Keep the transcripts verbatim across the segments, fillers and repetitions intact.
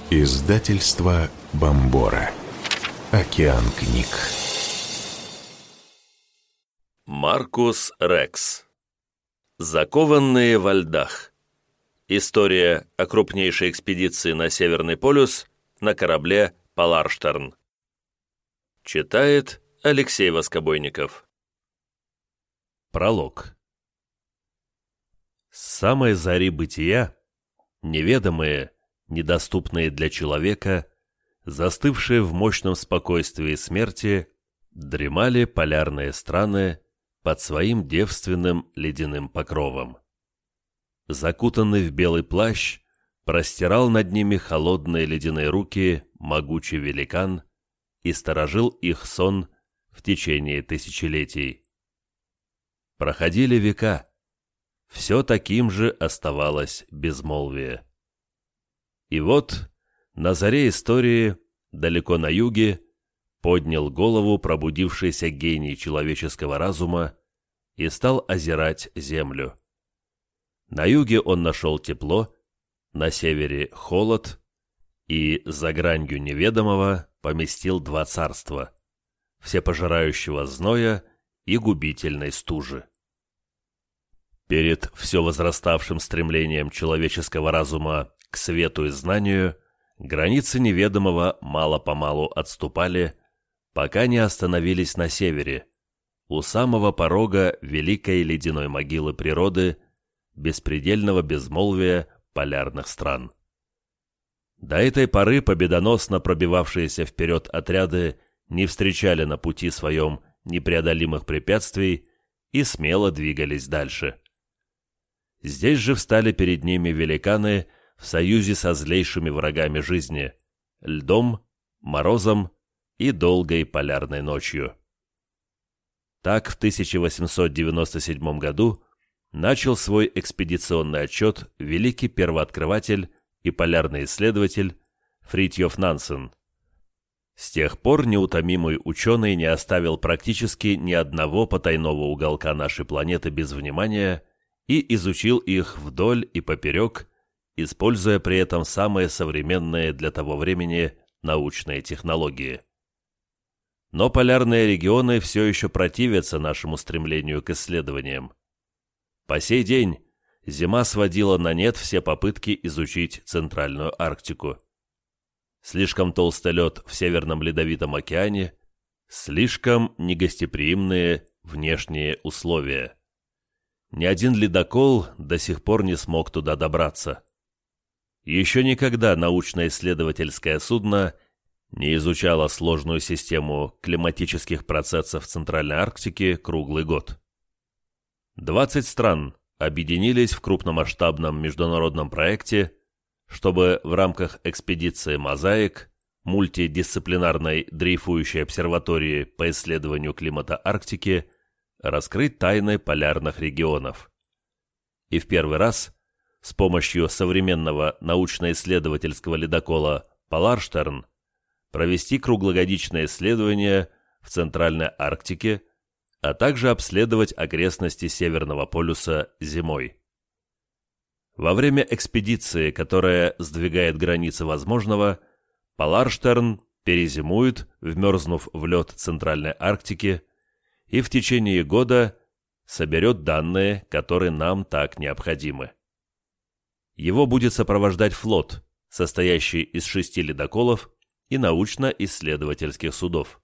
Издательство Бомбора. Океан книг. Маркус Рекс. Закованные во льдах. История о крупнейшей экспедиции на Северный полюс на корабле «Поларштерн». Читает Алексей Воскобойников. Пролог. С самой зари бытия неведомые, недоступные для человека, застывшие в мощном спокойствии смерти, дремали полярные страны под своим девственным ледяным покровом. Закутанный в белый плащ, простирал над ними холодные ледяные руки могучий великан и сторожил их сон в течение тысячелетий. Проходили века, все таким же оставалось безмолвие. И вот, на заре истории, далеко на юге, поднял голову пробудившийся гений человеческого разума и стал озирать землю. На юге он нашел тепло, на севере холод, и за гранью неведомого поместил два царства, всепожирающего зноя и губительной стужи. Перед все возраставшим стремлением человеческого разума к свету и знанию границы неведомого мало-помалу отступали, пока не остановились на севере, у самого порога великой ледяной могилы природы, беспредельного безмолвия полярных стран. До этой поры победоносно пробивавшиеся вперед отряды не встречали на пути своем непреодолимых препятствий и смело двигались дальше. Здесь же встали перед ними великаны в союзе со злейшими врагами жизни – льдом, морозом и долгой полярной ночью. Так в тысяча восемьсот девяносто седьмом году начал свой экспедиционный отчет великий первооткрыватель и полярный исследователь Фритьёф Нансен. С тех пор неутомимый ученый не оставил практически ни одного потайного уголка нашей планеты без внимания и изучил их вдоль и поперек, используя при этом самые современные для того времени научные технологии. Но полярные регионы все еще противятся нашему стремлению к исследованиям. По сей день зима сводила на нет все попытки изучить Центральную Арктику. Слишком толстый лед в Северном Ледовитом океане, слишком негостеприимные внешние условия. Ни один ледокол до сих пор не смог туда добраться. Еще никогда научно-исследовательское судно не изучало сложную систему климатических процессов Центральной Арктики круглый год. двадцать стран объединились в крупномасштабном международном проекте, чтобы в рамках экспедиции «Мозаик», мультидисциплинарной дрейфующей обсерватории по исследованию климата Арктики, раскрыть тайны полярных регионов. И в первый раз с помощью современного научно-исследовательского ледокола «Поларштерн» провести круглогодичное исследование в Центральной Арктике, а также обследовать окрестности Северного полюса зимой. Во время экспедиции, которая сдвигает границы возможного, Поларштерн перезимует, вмерзнув в лед Центральной Арктики, и в течение года соберет данные, которые нам так необходимы. Его будет сопровождать флот, состоящий из шести ледоколов и научно-исследовательских судов.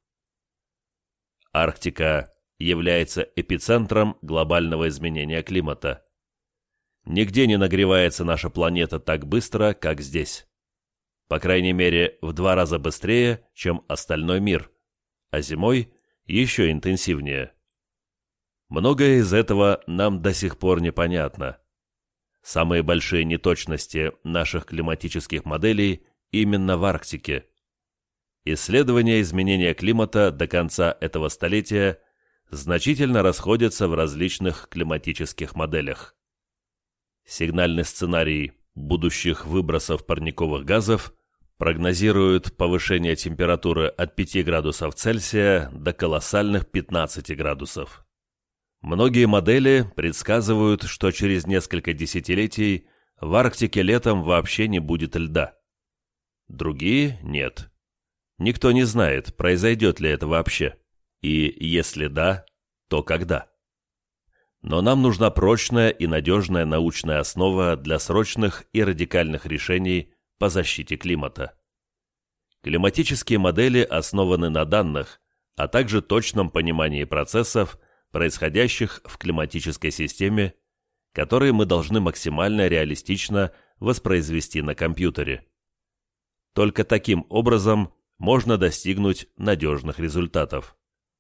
Арктика является эпицентром глобального изменения климата. Нигде не нагревается наша планета так быстро, как здесь. По крайней мере, в два раза быстрее, чем остальной мир, а зимой еще интенсивнее. Многое из этого нам до сих пор непонятно. Самые большие неточности наших климатических моделей именно в Арктике. Исследования изменения климата до конца этого столетия значительно расходятся в различных климатических моделях. Сигнальный сценарий будущих выбросов парниковых газов прогнозирует повышение температуры от пяти градусов Цельсия до колоссальных пятнадцати градусов. Многие модели предсказывают, что через несколько десятилетий в Арктике летом вообще не будет льда. другие – нет. Никто не знает, произойдет ли это вообще, и если да, то когда. Но нам нужна прочная и надежная научная основа для срочных и радикальных решений по защите климата. Климатические модели основаны на данных, а также точном понимании процессов, происходящих в климатической системе, которые мы должны максимально реалистично воспроизвести на компьютере. Только таким образом можно достигнуть надежных результатов.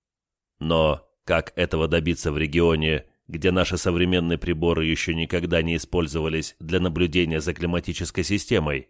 Но как этого добиться в регионе, где наши современные приборы еще никогда не использовались для наблюдения за климатической системой?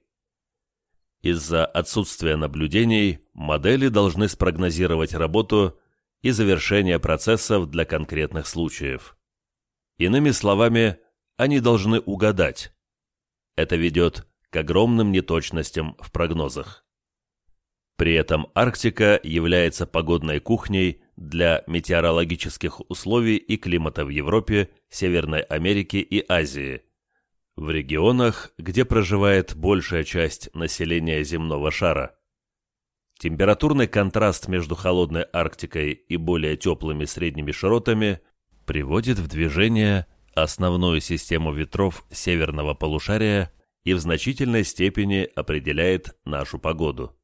Из-за отсутствия наблюдений модели должны спрогнозировать работу и завершение процессов для конкретных случаев. Иными словами, они должны угадать. Это ведет к огромным неточностям в прогнозах. При этом Арктика является погодной кухней для метеорологических условий и климата в Европе, Северной Америке и Азии, в регионах, где проживает большая часть населения земного шара. Температурный контраст между холодной Арктикой и более теплыми средними широтами приводит в движение основную систему ветров северного полушария и в значительной степени определяет нашу погоду.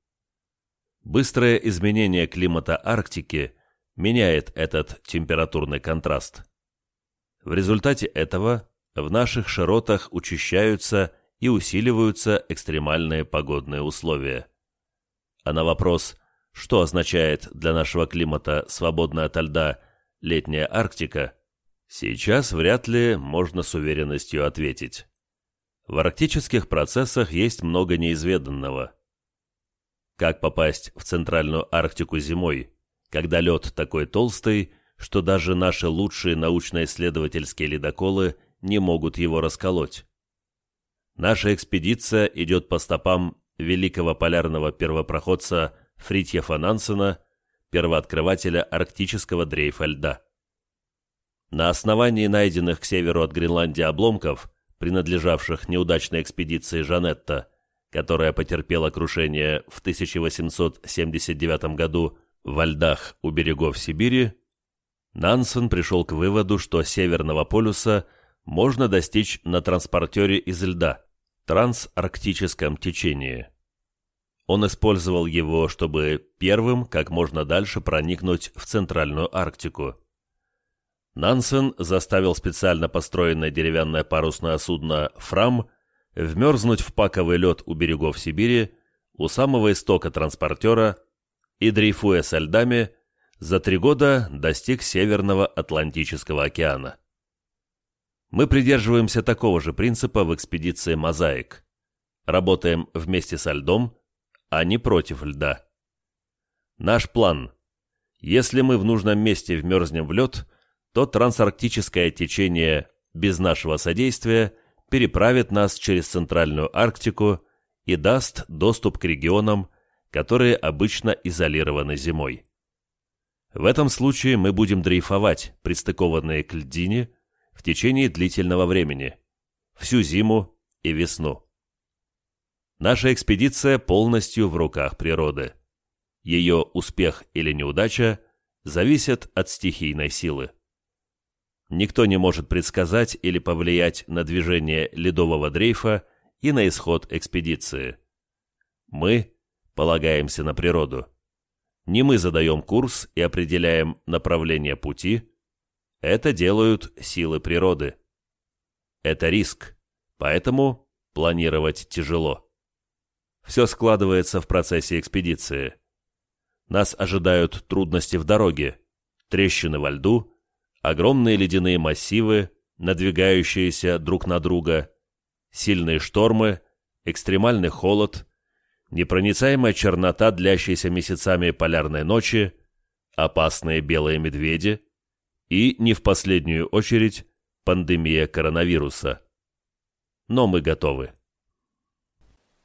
Быстрое изменение климата Арктики меняет этот температурный контраст. В результате этого в наших широтах учащаются и усиливаются экстремальные погодные условия. А на вопрос, что означает для нашего климата свободная ото льда летняя Арктика, сейчас вряд ли можно с уверенностью ответить. В арктических процессах есть много неизведанного. Как попасть в центральную Арктику зимой, когда лед такой толстый, что даже наши лучшие научно-исследовательские ледоколы не могут его расколоть? Наша экспедиция идет по стопам великого полярного первопроходца Фритьофа Нансена, первооткрывателя арктического дрейфа льда. На основании найденных к северу от Гренландии обломков, принадлежавших неудачной экспедиции Жанетта, которая потерпела крушение в тысяча восемьсот семьдесят девятом году во льдах у берегов Сибири, Нансен пришел к выводу, что Северного полюса можно достичь на транспортере из льда, трансарктическом течении. Он использовал его, чтобы первым как можно дальше проникнуть в Центральную Арктику. Нансен заставил специально построенное деревянное парусное судно «Фрам» вмерзнуть в паковый лед у берегов Сибири, у самого истока транспортера, и, дрейфуя со льдами, за три года достиг Северного Атлантического океана. Мы придерживаемся такого же принципа в экспедиции «Мозаик». Работаем вместе со льдом, а не против льда. Наш план: если мы в нужном месте вмерзнем в лед, то трансарктическое течение без нашего содействия переправит нас через Центральную Арктику и даст доступ к регионам, которые обычно изолированы зимой. В этом случае мы будем дрейфовать, пристыкованные к льдине, в течение длительного времени, всю зиму и весну. Наша экспедиция полностью в руках природы. Ее успех или неудача зависят от стихийной силы. Никто не может предсказать или повлиять на движение ледового дрейфа и на исход экспедиции. Мы полагаемся на природу. Не мы задаем курс и определяем направление пути. Это делают силы природы. Это риск, поэтому планировать тяжело. Все складывается в процессе экспедиции. Нас ожидают трудности в дороге, трещины во льду, огромные ледяные массивы, надвигающиеся друг на друга, сильные штормы, экстремальный холод, непроницаемая чернота, длящаяся месяцами полярной ночи, опасные белые медведи и, не в последнюю очередь, пандемия коронавируса. Но мы готовы.